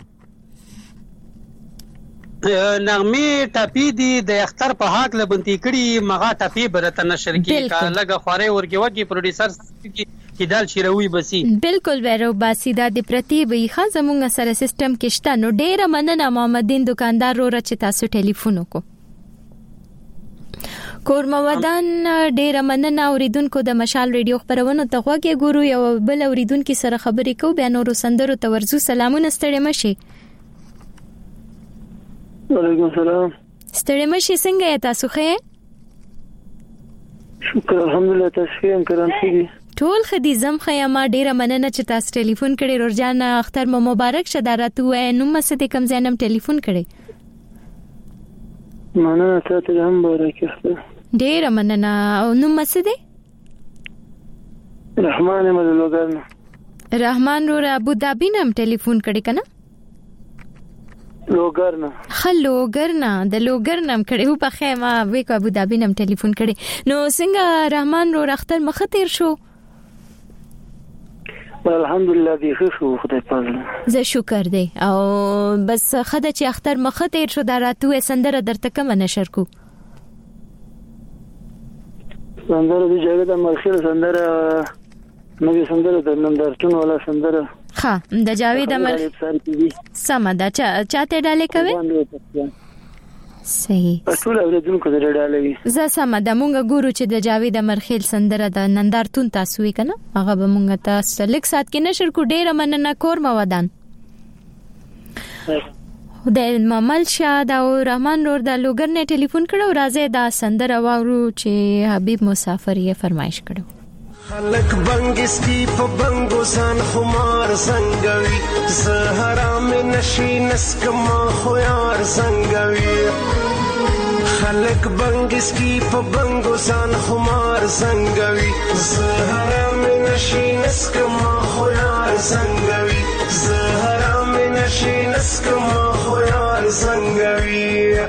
نغمه ټپی دي د اختر په حق لبنتی کړي مغه ټپی برته نشر کی کا لګه خوره ورګي وګي پروډوسر کی دال شیروي بسی بالکل ورو باسی د پرتی وی خزمونږ سره سیستم کې شته. نو ډیره مننه محمد دین دکاندار رو رچ تاسو ټلیفون وکړو. کورمودان ډیره مننه اوریدونکو د مشال ریډیو خبرونه ته غوږی ګورو یو بل اوریدونکو سره خبرې کو بیا نور سندرو ته ورزو. سلامونه ستړي مشي. وعلیکم السلام. ستړي مشي څنګه تاسو ښه؟ شکر الحمدلله تاسو ښه کرانتي ټول خدي زم خیامه ډیره مننه چې تاسو ټلیفون کړي. رورجان اختر مو مبارک شه درته وای نو مسته کم زینم ټلیفون کړي. مننه تاسو هم مبارک شه. ډیره مننه. او نو مسته رحمان مدلوګرن رحمان رو ابو ظبی نم ټلیفون کړي کنه لوګرنا خلوګرنا د لوګرنم کړي په خیمه وې کو ابو ظبی نم ټلیفون کړي. نو څنګه رحمان رو اختر مخاطر شو؟ الحمدلله دی خو خدای پاک زه شکر دی او بس خدای چې اختر مخاطر شو دراتو سندره درته کوم نشر کو سندره د جګړه د مرخیل سندره نو سندره د نندارتون ولا سندره ها د جاوید امر سم دا چاته ډالې کوي صحیح ټول اوریدونکو د ډالې زه سم د مونږ ګورو چې د جاوید امر خیل سندره د نندارتون تاسو وی کنه هغه به مونږ تاسو لیک سات کې نشر کو ډیره مننه کور مودان د ممل شاد او رحمان نور د لوګر نه ټلیفون کړو راځي دا سندره واورو چې حبیب مسافر یې فرمایش کړو خلق بنگس کی په بنگو سان خمار سنگوي زهرا می نشي نسکما خو یار سنگوي خلق بنگس کی په بنگو سان خمار سنگوي زهرا می نشي نسکما خو یار سنگوي زهرا می نشي نسکما خو یار سنگوي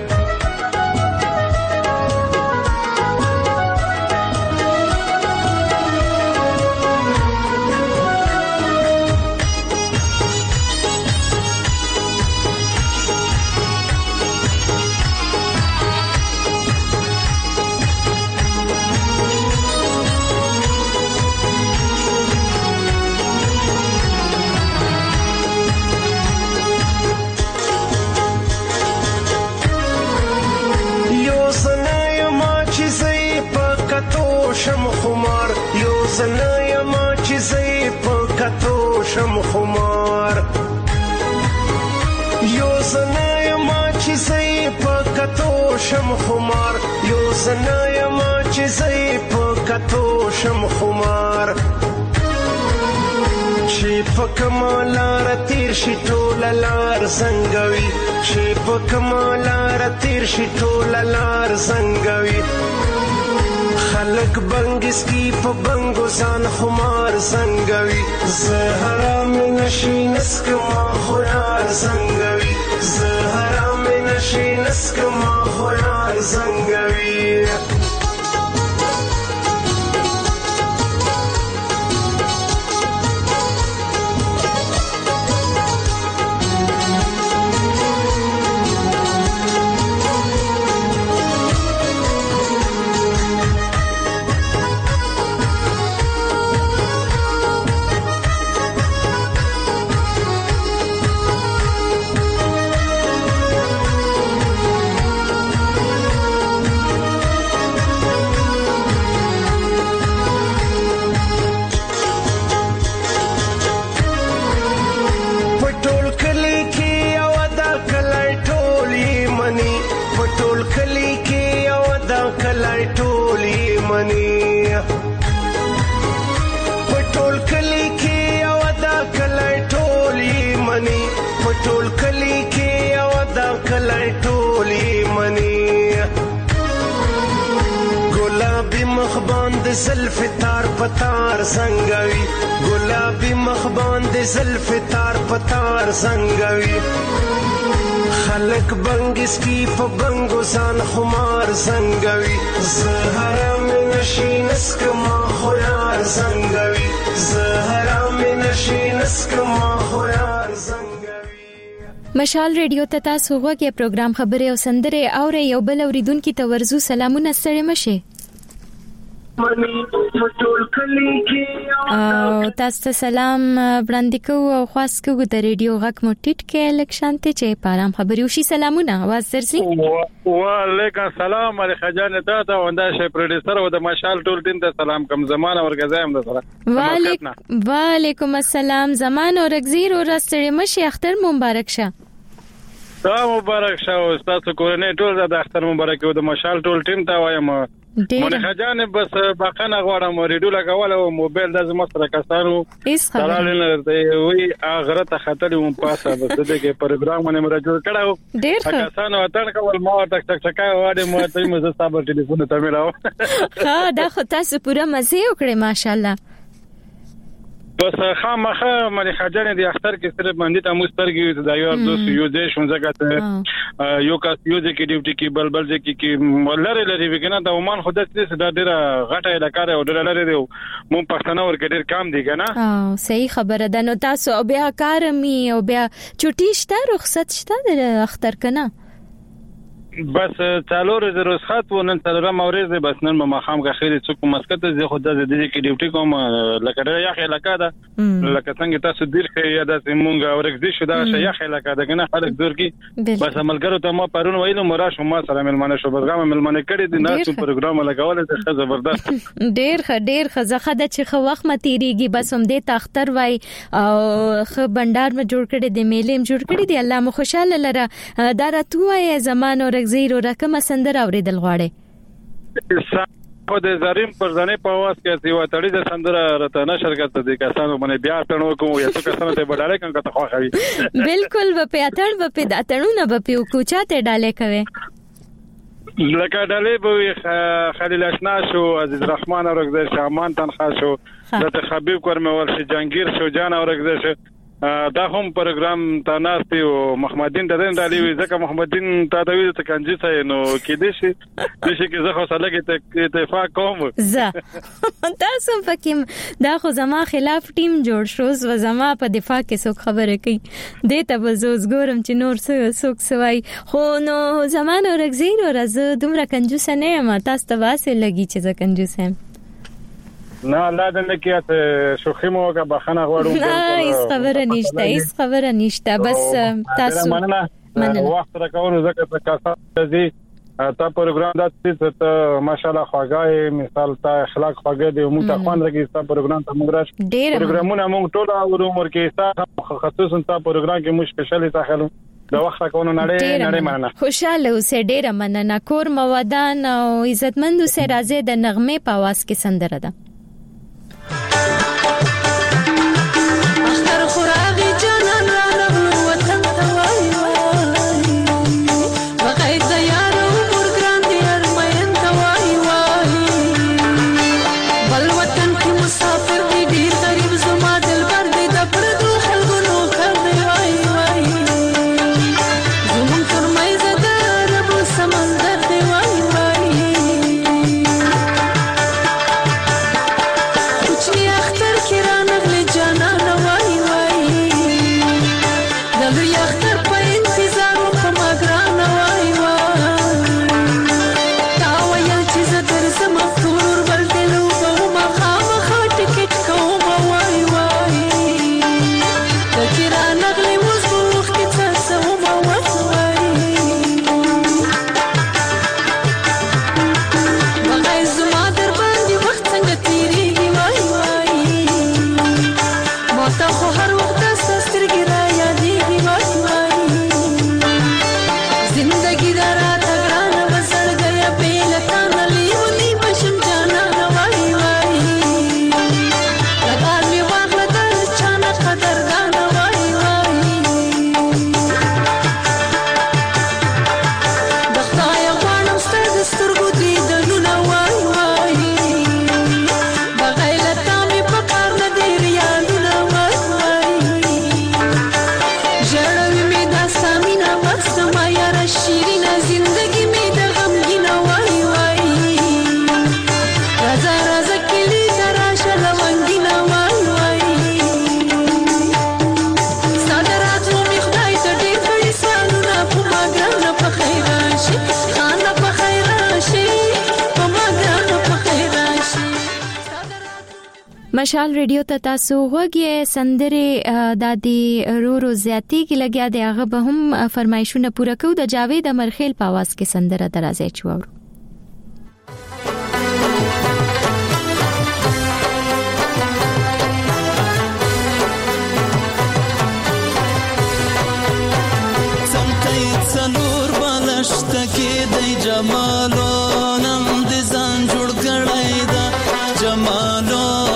شم خمار یو زنای ما چې زی په کتو شم خمار یو زنای ما چې زی په کتو شم خمار یو زنای ما چې زی په کتو شم خمار چې په کمالار تیر شي ټول لار زنګوي چې په کمالار تیر شي ټول لار زنګوي خلق بنگس کی په بنگو سان خمار سنگوي زهرا می نشي نسکما خو یار سنگوي زهرا می نشي نسکما خو یار سنگوي ټول کلی کې او دا کلی ټولی منی ګلابي مخ باندې زلف تار پتار سنگوي ګلابي مخ باندې زلف تار پتار سنگوي خلق بنگس کی په بنگو سان خمار سنگوي زهرا می نشي نسکما خو یار سنگوي زهرا می نشي نسکما خو یار سنگوي مشال ریډیو ته تاسو غوږی پروګرام خبري او سندره او یو بل اوریدونکو ته ورزو سلامونه ستړي مشه او تاسو ته سلام وړاندې کوو او خاص کوو د ریډیو غږ مو ټیټ کې الکشانته چې پارام خبري وشي سلامونه आवाज درسي وعلیکم السلام علی خجانه ته وندا شي پروډوسر او د مشال ټول ټیم ته سلام کوم زمانه ورګزایم د سره وعلیکم السلام زمانه ورګزیر او راستړي مشه اختر مبارک شه دا مبارک شه او تاسو کورنۍ ټول د اختر مبارک او د مشال ټول ټیم ته وایم مونږ خجانه بس باقنه غواړم ریډیو لګول او موبایل د زما سره کسانو سلام نه وي اغره ته خطر مون پاسه بس دغه پروګرام باندې مرجو کړهو ډیر کسانو اتن کول ما ټک ټک ټکا واده مو ته مزه صاحب ټلیفون ته ملاو ها دا خو تاسو پوره مزه وکړې ماشاءالله بس خامخه مې خجانه د اختر کې سره باندې ته مسترګي د یو دوست یو دې شونځه یو کاس یو ځکه ډیوټي کې بلبل ځکه لری لری وکنه د عمان خود څه د ډیره غټه علاقه او ډیره لری دی مون پښتنه ور ډیر کام دی کنه صحیح خبره ده نو تاسو بیا کار می او بیا چټی شته رخصت شته د اختر کنه بس څلور ورځې رخصت و، نن څلورم ورځ ده، بس نن ما خام کا خیر څوک مسکت زه خو د دې کې ډیوټي کوم لکه ډېر یخ علاقه ده، لکه څنګه تاسو دیر کې یا د مونږ ورګزي شو دا یخ علاقه ده کنه خلک دور کې، بس عملګرو ته ما پرون ویلو مرا شو ما سره ملمنه شو بزګام ملمنه کړی دي ناسو پروګرام لګول د ښه زبردست ډېر خزه د چې خو وخت متیریږي، بس هم دې تختر وای او خ بندر ما جوړ کړی دی، میلم جوړ کړی دی، الله مو خوشاله لره دا راتوي زمانو زیرو رقم سندر اوریدل غواړي په د زریم پر ځنې په واس کې سی وټړي د سندر راته نشر کړته دي کسانو باندې بیا تڼو کوم یا څه کسانو ته بډاله کنه ته خوښوي بالکل و په اتړ و په داتړو نه و په کوچا ته ډاله کوي لکه ډاله به خلیل اشنا شو، عزیز رحمان اورګزر شامان تنخوا شو، د حبیب کورمول شو، جنگیر شو، جان اورګزر شو، دا هم پروګرام تناستي او محمدین ددن دالي وي ځکه محمدین تا د ویل ته کنجي ځای نو کې دي شي چې زه خو سره کې اتفاق کوم زه تاسو پکې دا خو زما خلاف ټیم جوړ شو و زما په دفاع کې څوک خبره کوي دې ته بزوز ګورم چې نور څوک سوای خو نو زمانه ورګزیر او راز دومره کنجوس نه یم، تاسو ته واسه لګي چې زه کنجوس یم. نه الله دې نه کېته شوخي مو کا بخنه غواړم نه هیڅ خبره نشته بس تاسو مننه وخت راکوم زکه تاسو دې تا پروګرام داسې ته ماشاءالله خواږه مثال تا اخلاق خواږه دې مو ته خوان راګي تا پروګرام ته موږ راش پروګرامونه موږ ټول عمر کې تا خصوصا تا پروګرام کې مو سپیشلی تاخلو د وخت راکونو نړۍ مننه خوشاله اوسه ډیره مننه کور مودان او عزتمند اوسه راځي د نغمه په आवाज کې سندره ده مشال ریډیو ته تاسو وګورئ سندره د دې رورو زیاتی کې لګیا دی هغه به هم فرمایشونه پوره کوي د جاوید امرخیل په आवाज کې سندره درازه چوور څنګه څلور بالشت کې د جمالو نم د ځان جوړ کړای دا جمالو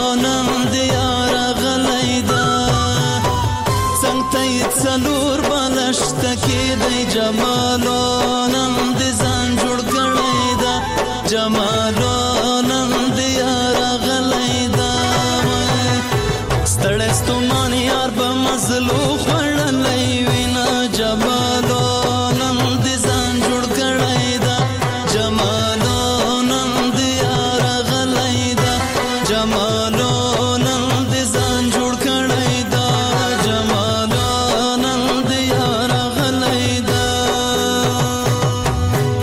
سلور بالشت کې د جمالو نم د ځان جوړ کړی دا جمالو نم د یار غلای دا ستړی ستومان یار به مزلو خړلای وینا جمالو نم د ځان جوړ کړی دا جمالو نم د یار غلای دا جمالو نم د ځان جوړ کړی دا جمالو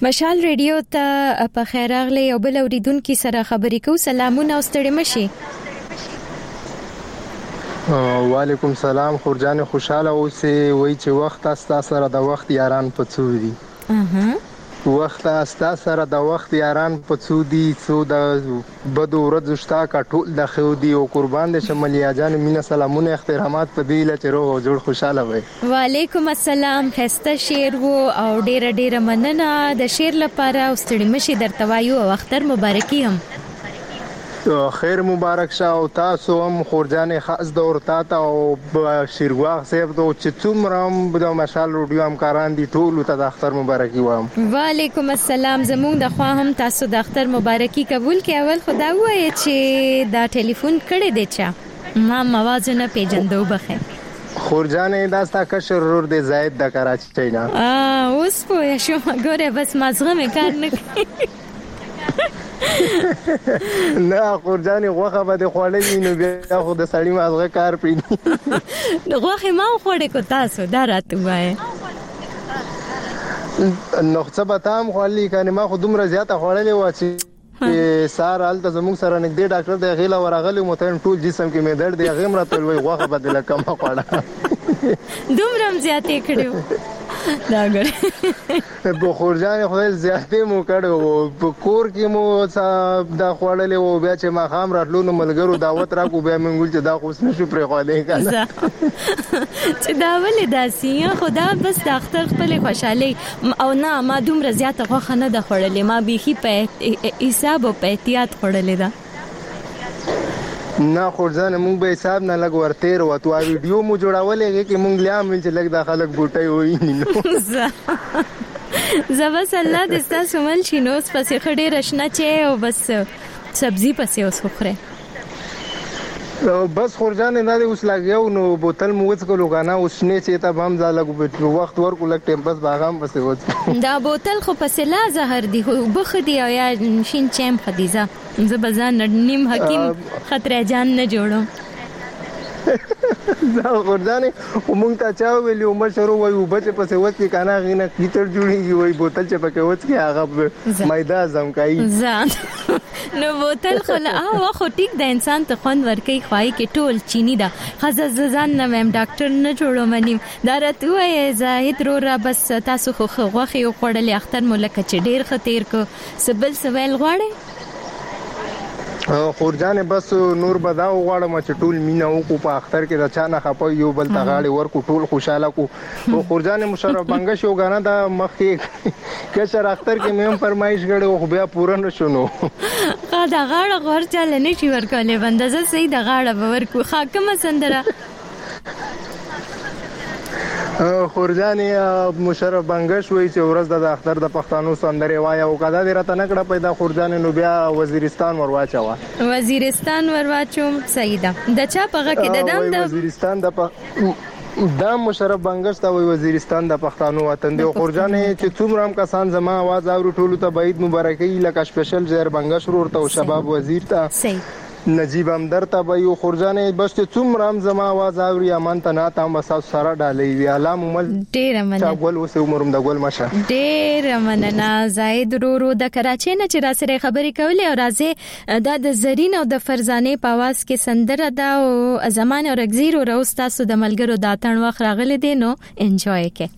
مشال ریډیو ته په خیر راغلی او بل اوریدونکو سره خبرې کوو. سلامونه او ستړي مشي. وعلیکم سلام. خورجان خوشاله اوسې. وای چې وخت استا سره د وخت یاران پڅو دي. وخت استا سره د وخت یاران پڅو دي. سو د بدو ورځ شتا کا ټول د خو دي او قربان د شمالیا جان مینا سلامونه احترامات په دی له چرو جوړ خوشاله وای. وعلیکم السلام. خسته شیر وو او ډیره مننه د شیر لپاره او ستړي مشي درته وایو او اختر مبارکي هم. خیر مبارک شه او تاسو هم خورجان خاص دور تا او شیرواغ صاحب ته چې څومره د مشال رادیو همکاران دي ټول ته د اختر مبارکي وایم. وعلیکم السلام. زموږ د خوا هم تاسو د اختر مبارکي قبول کړئ. اول خدا وایي چې دا ټلیفون کړی دی چا ما موازنه پیجندو بخیر. خورجان داستا کشر رور دی زائد د کراچۍ نه. اوس پوه شو ګوره بس مازغه مې کار نه کوي. نه خورجان غوخه به د خوړلې نو بیا خو د سړی مازغه کار پېږي. غوخه ما خوړې کو تاسو دا راته وای. نو څه به تام خوړلې کنه ما خو دومره زیاته خوړلې و چې سار حالت زموږ سره نږدې ډاکټر د غیلا ورغلی متن ټول جسم کې مې درد دی غمره تل وای غوخه بدله کم خوړه. دومره زیاتې کړو دا ګره په خورجان خدای زیاتې مو کړو په کور کې مو دا خوړلې و بیا چې ما خام راتلو نو ملګرو دعوت راکو بیا موږ چې دا خو نشو پرې خولې کنه چې دا ولې داسې خدا بس د اختر خپل خوشالي او نه ما دومره زیاته غوښه نه د خوړلې ما بيخي په حساب او په احتیاط خوړلې ده. نه خورځانه مونږ به حساب نه لګ ورته وته ویډیو مو جوړولې کې مونږ لیام چې لګ د خلک بوټي وای نو زبس الله د تاسو مل شینوس پسې خډې رشنه چې او بس سبزی پسې اوس خوره بس خورځانه نه اوس لګیاو نو بوتل مو وڅ کولو غانا اوس نه چې ته هم ځاله وخت ورکو لګ ټیم بس باغام پسې وڅ دا بوتل خو پسې لا زهر دی بخدي او یا شین چم خدیزه زبزان نیم حکیم خطر جان نه جوړو. دا خورځانه مونږ ته چا ویلو مشرو وای وبچ پسې وڅ کانا غینه کیټر جوړیږي وای بوتل چې پکې وڅ کې هغه مایدا زمکای ځان نو بوتل خلا خو ټیک د انسان ته خوند ورکي خوای کې ټول چینی دا خزه ځان نه مم ډاکټر نه جوړو منیم دا راته وای زاهد رو را بس تاسو خو غوخي او خړلې اختر ملک چې ډیر خطر کو سبل سوال غواړي خورجان بس نور بداو غواړم چې ټول مینا او په اختر کې د چانه خپو یو بل تغاړي ورکو ټول خوشاله کو خورجان مشرف بنګ شو غانا د مخې کشر اختر کې مې فرمایش غړو خو بیا پوره نشونو دا غاړه غور چاله نه شي ورکولې بندزه صحیح د غاړه ورکو خاکمه سندره خورجان مشرف بنګش وای چې ورځ د اختر د پښتنو سندره وای او کدا دې راته نکړه پیدا خورجان نو بیا وزیرستان ورواچوا وزیرستان ورواچوم سیدا د چا پغه کې د دام د وزیرستان د مشرف بنګش ته وای وزیرستان د پښتنو وطن دی خورجان چې څومره هم کسان زما आवाज اوري ټولو ته بعید مبارکي لکه سپیشل زیر بنګش ورته او شباب وزیر ته صحیح نجیب امدر ته به یو خورجانې بس چې څومره هم زما आवाज اوري امان ته نه تام بس سره ډالې وی علام مل ډیر مننه ګل اوس عمرم د ګل مشه ډیر مننه زاید رو د کراچۍ نه چې را سره خبرې کولې او راځي د زرین او د فرزانه په आवाज کې سندره دا او زمانه او رغزیر او راستاسو د ملګرو د اتن وخت راغلي دي نو انجوای کې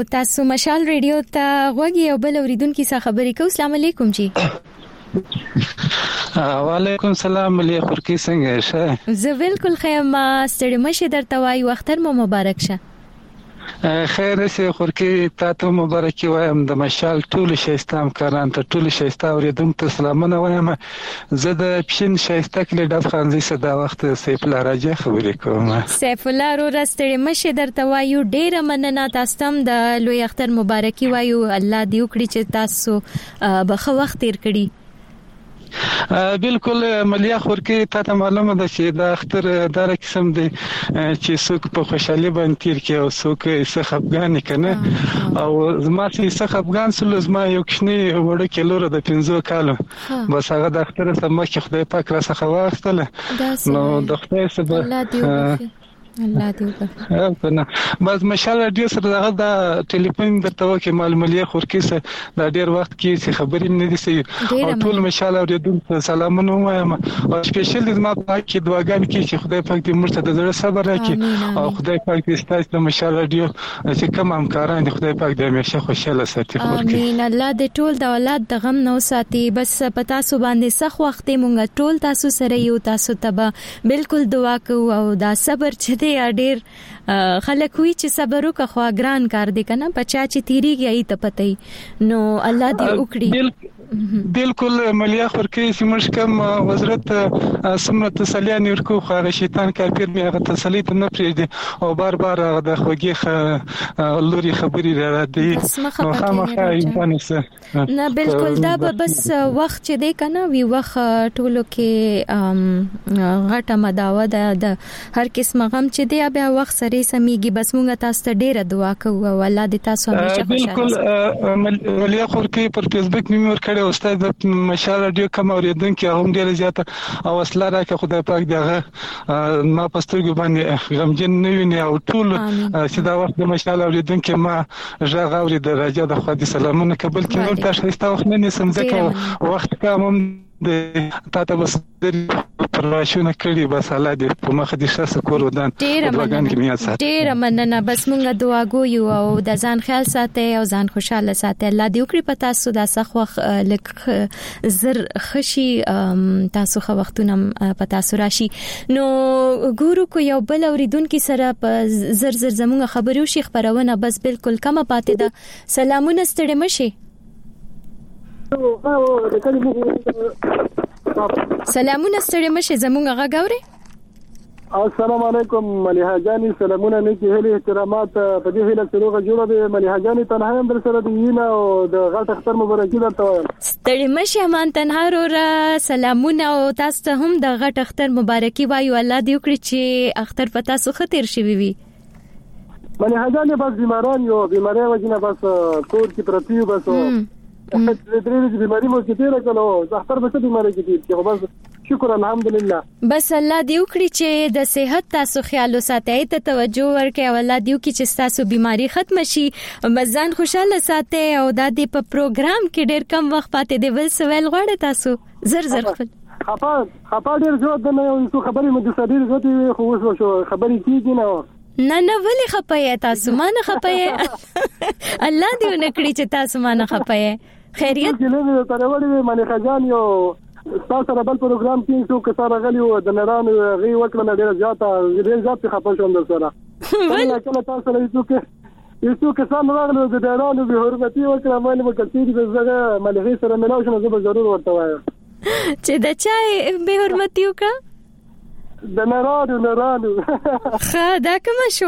تاسو مشال ریډیو ته غوږی او بل اوریدونکو سره خبرې کوم. السلام علیکم جی. وعلیکم السلام. ملي خورکی څنګه شه؟ زه بالکل خیم. ستړي مشه درته وایو اختر مو مبارک شه. خیر سه خورکی تاسو مبارک وایم. د مشال ټول شایستام کاران ته ټول شایسته اوریدونکو سلامونه وایم. زه د پښین شایسته کلی د افغانزي صدا وخت سیف الله راجه خبرې کوم. سیف الله رو ستړي مشه درته وایو ډیره مننه. تاسو هم د لوی اختر مبارکي وایو. الله دې وکړي چې تاسو بخښه وخت تیر کړي. بالکل ملیا خورکی ته معلومه ده چې د اختر دار قسم دی چې څوک په خوشحالي باندې تیر کې او څوک یې افغان کنه او زما چې افغان سول زما یو کښنی وړه کې لور د 15 کالو بس هغه د اختر سم کې خدای پاک را څخه واخستله نو د خدای سبا الله دې وکړي. بس مشال رادیو سره د ټلیفون درته وکي معلوماتي خورکی سره د ډیر وخت کې خبرې نه دي سي او ټول مشال اوریدونکو سلامونه وایم او سپیشل د ما پاک دعاګانې کې چې خدای پاک دې موږ ته د زړه صبر راکړي او خدای پاک دې ستاسو د مشال رادیو چې کوم همکاران دي خدای پاک دې همیشه خوشاله ساتي. امين. الله دې ټول د اولاد د غم نو ساتي. بس پتا سو باندې سخت وخت مونږ ټول تاسو سره یو. تاسو ته بالکل دعا کوو او دا صبر چې یا ډیر خلک وی چې صبر وکړه خو ګران کار دی کنه بچا چې تیریږي ای ته پته نو الله دې وکړي. بالکل ملیا خورکی چې موږ کوم وزارت سمره تسلیان ورکو خو شیطان کافر می هغه تسلی ته نه پریږدي او بار بار د خوږی لوري خبري را دي نو خامخا انسان نه بالکل دا بس وخت چې دی کنه وی وخت ټولو کې غټه مداوه ده د هر قسم غم چې دی بیا وخت سره سميږي. بس موږ تاسو ته ډیره دعا کوو او الله دې تاسو همیشه خوشاله. بالکل ملیا خورکی پر فیسبوک می ور کړه استاد مشال رادیو کوم اوریدونکو هم ډیره زیاته او اصله راکه خدای پاک دغه ما پسترګو باندې غمجن نه ویني او ټول چې دا وخت د مشال اوریدونکو ما ژغ اوري د راجه د خو دې سلامونه قبول کړو. تاسو هیڅ وخت نه نسم ځکه وخت کوم د تاسو بس پرواشونه کړی بس الله دې په مخ دې شاسه کور ودان دعاګان کې میات ساتي. ډیر مننه. بس مونږ دعا کوو او د ځان خیال ساتي او ځان خوشاله ساتي. الله دې وکړي په تاسو د سخوخ لک زر خشي تاسو خو وختونه په تاسو راشي. نو ګورو کو یو بل اوریدونکو سره په زر زموږ خبرو شي خبرونه بس بالکل کمه پاتې ده. سلامونه ستړي مشي. سلامونه ستړي مشه زمونږ غاوري. السلام علیکم مليحه جاني. سلامونه نیکی هلي احترامات په دې هله سروغه جوړه دي مليحه جاني تنها هم در سره دی نه او د غلط اختر مبارکي درته وایم. ستړي مشه مان تنها را سلامونه او تاسو ته هم د غلط اختر مبارکي وایو. الله دې وکړي چې اختر په تاسو خطر شي وي. مليحه جاني بس بیماران یو بیماری وجنه بس کور کې پرتی بس درې بیماری مو کې تیر کړو زهتر به څه بیماری کې تیر چې بس شکر الحمدلله. بس الله دې وکړي چې د صحت تاسو خیال وساتئ ته توجه ورکړئ او الله دې وکړي چې تاسو بیماری ختم شي. مزان خوشاله ساتئ او د دې په پروګرام کې ډېر کم وخت پاتې دی. ول سوال غواړئ تاسو زر خپل خپل ډېر زړه د نه یو خبرې مو د صدر زوتي خو وشو خبرې کیږي نه ولې خپای تاسو ما نه خپای الله دې ونکړي چې تاسو ما نه خپای خیریت دې له تر وړي باندې خجان یو تاسو سره بل پروګرام کې څو کسان غلي او د نران غي وکړه ډېر زیات خپه شوم در سره کله تاسو سره یو کسان راغلو د ډیرانو به حرمتي وکړه مې وکړې چې زغه ملغي سره ملاو شم زه به ضرور ورته وایم چې د چا به حرمتي وکړه د نرانو دا کوم شو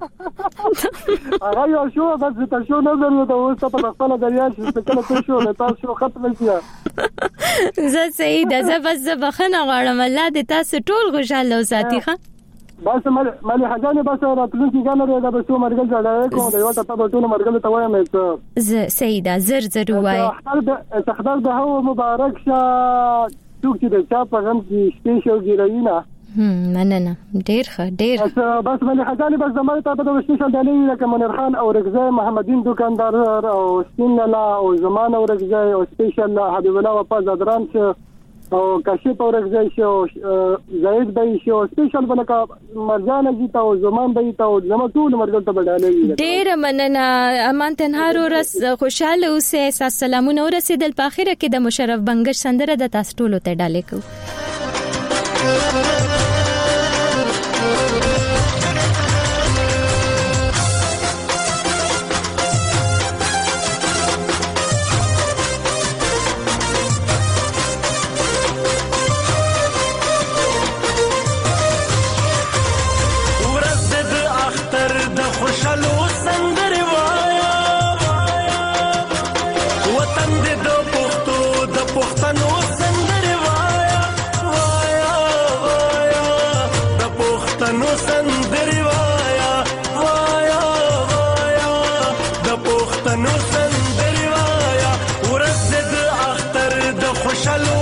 هغه یو شو بس تاسو نه ضرورت اوس په خپل دریا چې کله شو نه تاسو ختم کیه زه سید زه بس بخنه غواړم الله دې تاسو ټول خوشاله وساتي ښه بس مالي حاجانه بس راتلونکي ګانو دا به څو مرګل ځړای کوم دا یو ته په ټول مرګل ته وایم زه سیدا زر وای تخدر د هو مبارک شه څوک چې د چا په غم کې سپیشل ګیراینا نه ډیر بس مالي حاجانه بس زموږ ته په سپیشل دالي لکه منیر خان او رغزه محمدین دکاندار او سپین لا او زمان او رغزه او سپیشل حبیب الله وفا زادران چې او کاشف اورګزای شو زید بای شو سپیشل بلکا مرجان جیتا او زمان بای تا او زما ټول مرګ ته بداله ډیر مننه امان تنهار ورس خوشاله اوسه سلامونه ورسېدل په اخره کې د مشرف بنگش سندره د تاسو ټول ته ډالې کو پښتنو سندري وایا ورځ د اختر د خوشالو